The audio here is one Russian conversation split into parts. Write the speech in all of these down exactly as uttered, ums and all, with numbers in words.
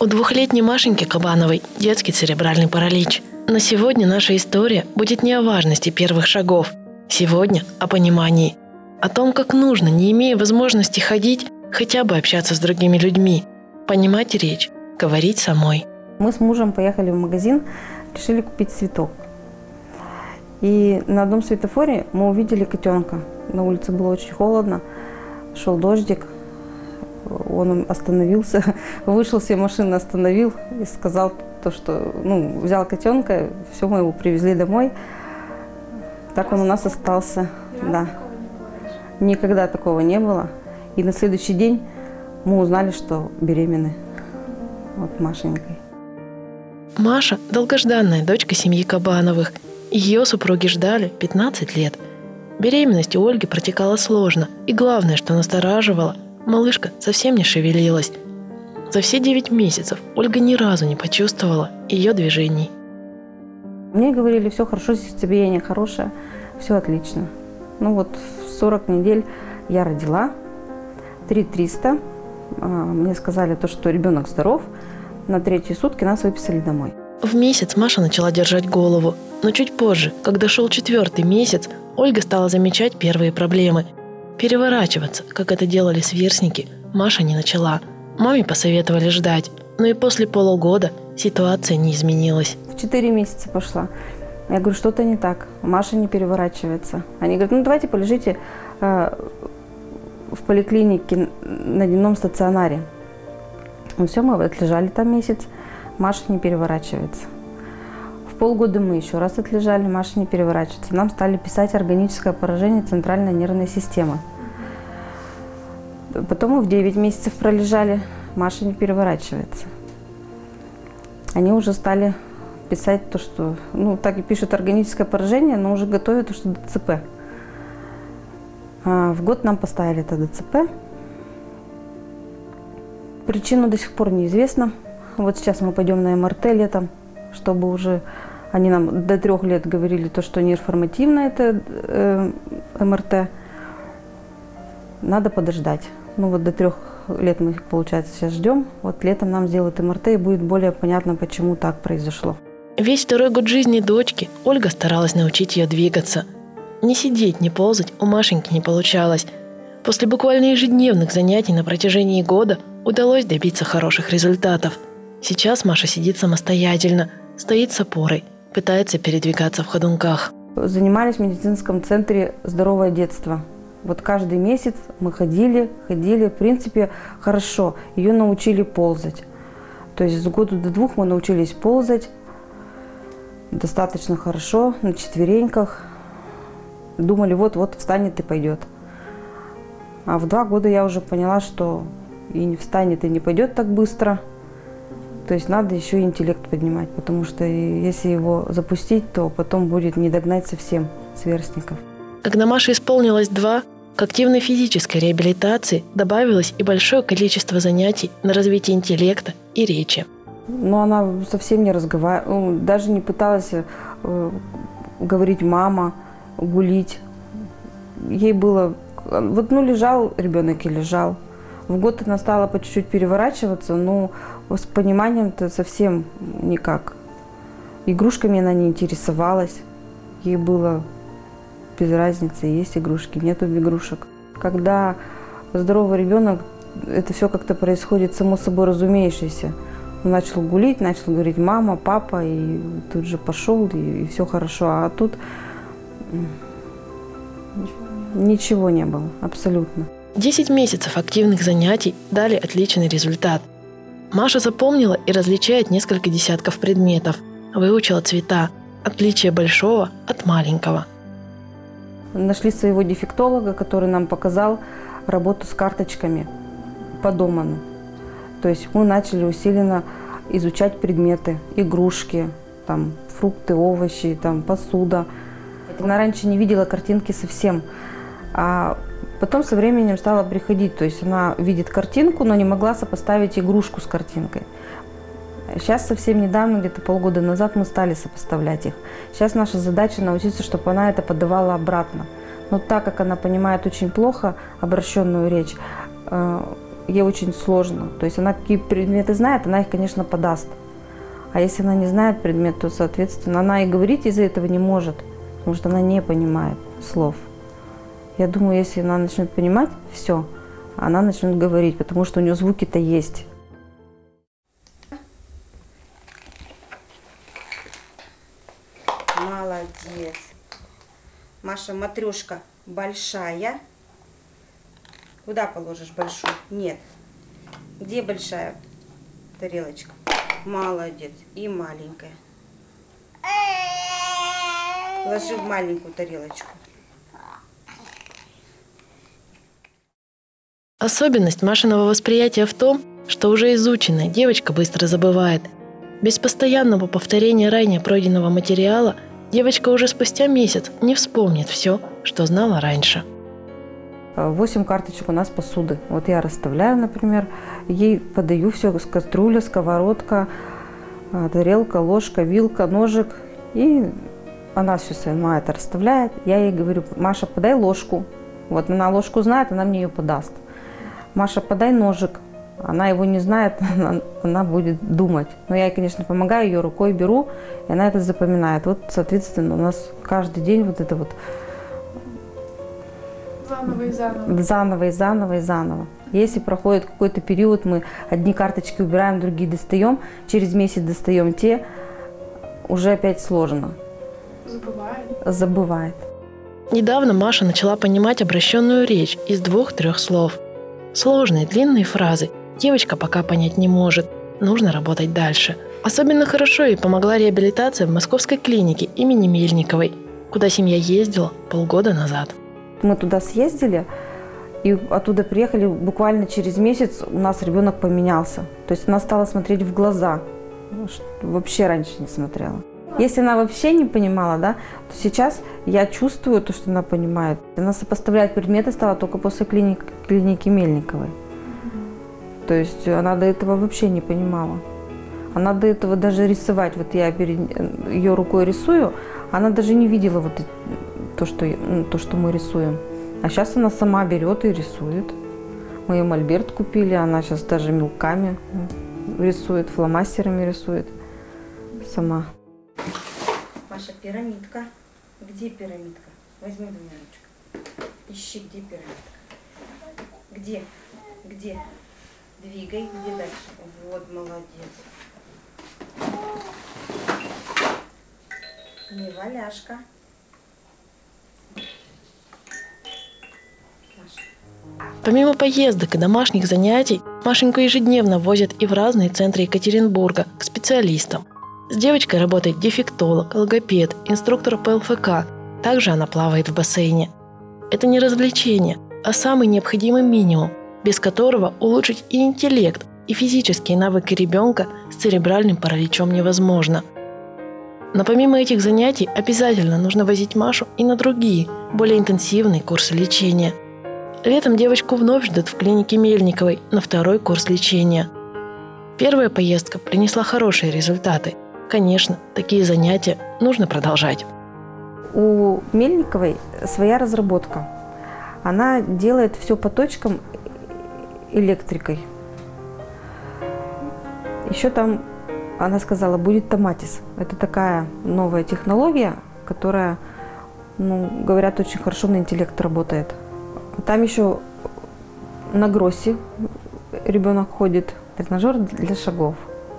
У двухлетней Машеньки Кабановой детский церебральный паралич. Но сегодня наша история будет не о важности первых шагов. Сегодня о понимании. О том, как нужно, не имея возможности ходить, хотя бы общаться с другими людьми. Понимать речь, говорить самой. Мы с мужем поехали в магазин, решили купить цветок. И на одном светофоре мы увидели котенка. На улице было очень холодно, шел дождик. Он остановился, вышел с машины, остановил и сказал, то, что ну, взял котенка, все, мы его привезли домой. Так он у нас остался. Да. Никогда такого не было. И на следующий день мы узнали, что беременны вот Машенькой. Маша – долгожданная дочка семьи Кабановых. Ее супруги ждали пятнадцать лет. Беременность у Ольги протекала сложно. И главное, что настораживало – малышка совсем не шевелилась. За все девять месяцев Ольга ни разу не почувствовала ее движений. Мне говорили, все хорошо, сердцебиение хорошее, все отлично. Ну вот в сорок недель я родила, три триста. Мне сказали, то, что ребенок здоров. На третьи сутки нас выписали домой. В месяц Маша начала держать голову. Но чуть позже, когда шел четвертый месяц, Ольга стала замечать первые проблемы. Переворачиваться, как это делали сверстники, Маша не начала. Маме посоветовали ждать, но и после полугода ситуация не изменилась. В четыре месяца пошла. Я говорю, что-то не так, Маша не переворачивается. Они говорят, ну давайте полежите э, в поликлинике на дневном стационаре. Ну все, мы отлежали там месяц, Маша не переворачивается. В полгода мы еще раз отлежали, Маша не переворачивается. Нам стали писать органическое поражение центральной нервной системы. Потом мы в девять месяцев пролежали, Маша не переворачивается. Они уже стали писать то, что, ну так и пишут органическое поражение, но уже готовят то, что ДЦП. А в год нам поставили это ДЦП. Причину до сих пор неизвестна. Вот сейчас мы пойдем на эм эр тэ летом, чтобы уже, они нам до трех лет говорили, то, что нейроформативно это э, эм эр тэ. Надо подождать. Ну вот до трех лет мы, получается, сейчас ждем. Вот летом нам сделают эм эр тэ и будет более понятно, почему так произошло. Весь второй год жизни дочки Ольга старалась научить ее двигаться. Не сидеть, не ползать у Машеньки не получалось. После буквально ежедневных занятий на протяжении года удалось добиться хороших результатов. Сейчас Маша сидит самостоятельно, стоит с опорой, пытается передвигаться в ходунках. Занимались в медицинском центре «Здоровое детство». Вот каждый месяц мы ходили, ходили, в принципе, хорошо. Ее научили ползать. То есть с года до двух мы научились ползать достаточно хорошо, на четвереньках. Думали, вот-вот встанет и пойдет. А в два года я уже поняла, что и не встанет, и не пойдет так быстро. То есть надо еще и интеллект поднимать, потому что если его запустить, то потом будет не догнать совсем сверстников. Когда Маше исполнилось два, к активной физической реабилитации добавилось и большое количество занятий на развитие интеллекта и речи. Но она совсем не разговаривала, даже не пыталась э, говорить «мама», гулить. Ей было... Вот, ну, лежал ребенок и лежал. В год она стала по чуть-чуть переворачиваться, но с пониманием-то совсем никак. Игрушками она не интересовалась. Ей было без разницы, есть игрушки, нету игрушек. Когда здоровый ребенок, это все как-то происходит само собой разумеющееся. Он начал гулить, начал говорить «мама», «папа», и тут же пошел, и, и все хорошо. А тут ничего не было, абсолютно. Десять месяцев активных занятий дали отличный результат. Маша запомнила и различает несколько десятков предметов, выучила цвета, отличие большого от маленького. Нашли своего дефектолога, который нам показал работу с карточками по Доману. То есть мы начали усиленно изучать предметы, игрушки, там, фрукты, овощи, там, посуда. Она раньше не видела картинки совсем, а потом со временем стала приходить. То есть она видит картинку, но не могла сопоставить игрушку с картинкой. Сейчас совсем недавно, где-то полгода назад, мы стали сопоставлять их. Сейчас наша задача научиться, чтобы она это подавала обратно. Но так как она понимает очень плохо обращенную речь, ей очень сложно. То есть она какие предметы знает, она их, конечно, подаст. А если она не знает предмет, то, соответственно, она и говорить из-за этого не может, потому что она не понимает слов. Я думаю, если она начнет понимать все, она начнет говорить, потому что у нее звуки-то есть. Молодец. Маша, матрешка большая. Куда положишь большую? Нет. Где большая тарелочка? Молодец. И маленькая. Ложи в маленькую тарелочку. Особенность Машиного восприятия в том, что уже изученное девочка быстро забывает. Без постоянного повторения ранее пройденного материала девочка уже спустя месяц не вспомнит все, что знала раньше. Восемь карточек у нас посуды. Вот я расставляю, например, ей подаю все: кастрюля, сковородка, тарелка, ложка, вилка, ножик. И она все сама это расставляет. Я ей говорю: Маша, подай ложку. Вот она ложку знает, она мне ее подаст. Маша, подай ножик. Она его не знает, она, она будет думать. Но я ей, конечно, помогаю, ее рукой беру, и она это запоминает. Вот, соответственно, у нас каждый день вот это вот заново и заново. Заново и заново и заново. Если проходит какой-то период, мы одни карточки убираем, другие достаем, через месяц достаем те, уже опять сложно. Забывает. Забывает. Недавно Маша начала понимать обращенную речь из двух-трех слов. Сложные длинные фразы девочка пока понять не может, нужно работать дальше. Особенно хорошо ей помогла реабилитация в московской клинике имени Мельниковой, куда семья ездила полгода назад. Мы туда съездили и оттуда приехали, буквально через месяц у нас ребенок поменялся. То есть она стала смотреть в глаза, что вообще раньше не смотрела. Если она вообще не понимала, да, то сейчас я чувствую то, что она понимает. Она сопоставлять предметы стала только после клиники, клиники Мельниковой. То есть она до этого вообще не понимала. Она до этого даже рисовать, вот я перед ее рукой рисую, она даже не видела вот то, что, ну, то, что мы рисуем. А сейчас она сама берет и рисует. Мы ей мольберт купили, она сейчас даже мелками рисует, фломастерами рисует сама. Маша, пирамидка. Где пирамидка? Возьми двумя ручками. Ищи, где пирамидка. Где? Где? Двигай. Где дальше? Вот, молодец. Неваляшка. Помимо поездок и домашних занятий, Машеньку ежедневно возят и в разные центры Екатеринбурга к специалистам. С девочкой работает дефектолог, логопед, инструктор по эл эф ка. Также она плавает в бассейне. Это не развлечение, а самый необходимый минимум, без которого улучшить и интеллект, и физические навыки ребенка с церебральным параличом невозможно. Но помимо этих занятий обязательно нужно возить Машу и на другие, более интенсивные курсы лечения. Летом девочку вновь ждут в клинике Мельниковой на второй курс лечения. Первая поездка принесла хорошие результаты. Конечно, такие занятия нужно продолжать. У Мельниковой своя разработка. Она делает все по точкам электрикой. Еще там, она сказала, будет томатис. Это такая новая технология, которая, ну, говорят, очень хорошо на интеллект работает. Там еще на Гроссе ребенок ходит, тренажер для шагов.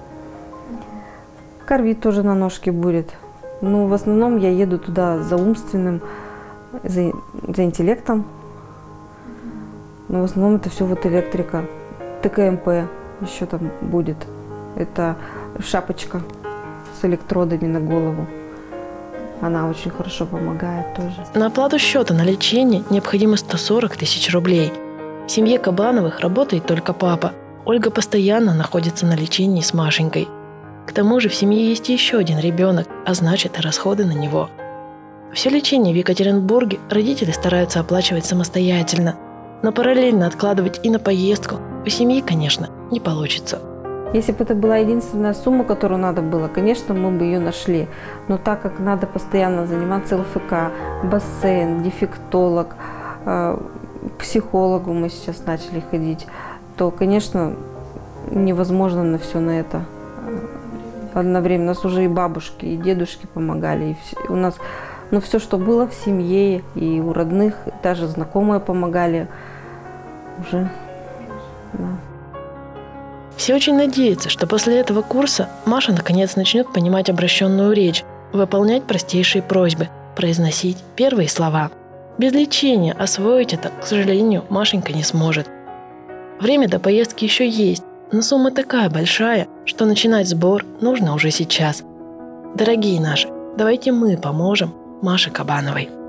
Корвит тоже на ножке будет. Ну, в основном я еду туда за умственным, за, за интеллектом. Но в основном это все вот электрика. тэ ка эм пэ еще там будет. Это шапочка с электродами на голову. Она очень хорошо помогает тоже. На оплату счета на лечение необходимо сто сорок тысяч рублей. В семье Кабановых работает только папа. Ольга постоянно находится на лечении с Машенькой. К тому же в семье есть еще один ребенок, а значит и расходы на него. Все лечение в Екатеринбурге родители стараются оплачивать самостоятельно, но параллельно откладывать и на поездку у семьи, конечно, не получится. Если бы это была единственная сумма, которую надо было, конечно, мы бы ее нашли. Но так как надо постоянно заниматься эл эф ка, бассейн, дефектолог, к психологу мы сейчас начали ходить, то, конечно, невозможно на все на это одновременно. У нас уже и бабушки, и дедушки помогали. И все, у нас, ну, все, что было в семье, и у родных, даже знакомые помогали. Уже, да. Все очень надеются, что после этого курса Маша наконец начнет понимать обращенную речь, выполнять простейшие просьбы, произносить первые слова. Без лечения освоить это, к сожалению, Машенька не сможет. Время до поездки еще есть, но сумма такая большая, что начинать сбор нужно уже сейчас. Дорогие наши, давайте мы поможем Маше Кабановой.